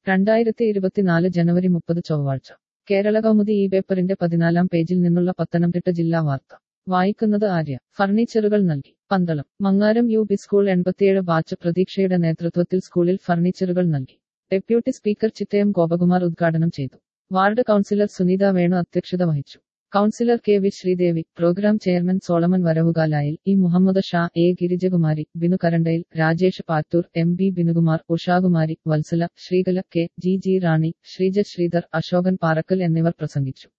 2024 ജനുവരി 30 ചൊവ്വാഴ്ച കേരളകൗമുദി ഈ പേപ്പറിന്റെ 14-ാം പേജിൽ നിന്നുള്ള പത്തനംതിട്ട ജില്ലാ വാർത്ത വായിക്കുന്നത് ആര്യ. ഫർണിച്ചറുകൾ നൽകി. Pandalam Mangaram U P school 87 batch പ്രതീക്ഷയുടെ നേതൃത്വത്തിൽ സ്കൂളിൽ ഫർണിച്ചറുകൾ നൽകി. ഡെപ്യൂട്ടി സ്പീക്കർ ചിറ്റയം ഗോപകുമാർ ഉദ്ഘാടനം ചെയ്തു. വാർഡ് കൗൺസിലർ സുനീത വേണു അധ്യക്ഷത വഹിച്ചു. Councillor K V Sreedevi, programme chairman Solomon Varavukalayil, E Muhammad Shah, A Girijakumari, Binu Karandayil, Rajesh Pattoor, M B Binukumar, Ushakumari, Vatsala, Sreekala, K G Rani, Sreeja Sreedhar, Ashokan Parakkal എന്നിവർ പ്രസംഗിച്ചു.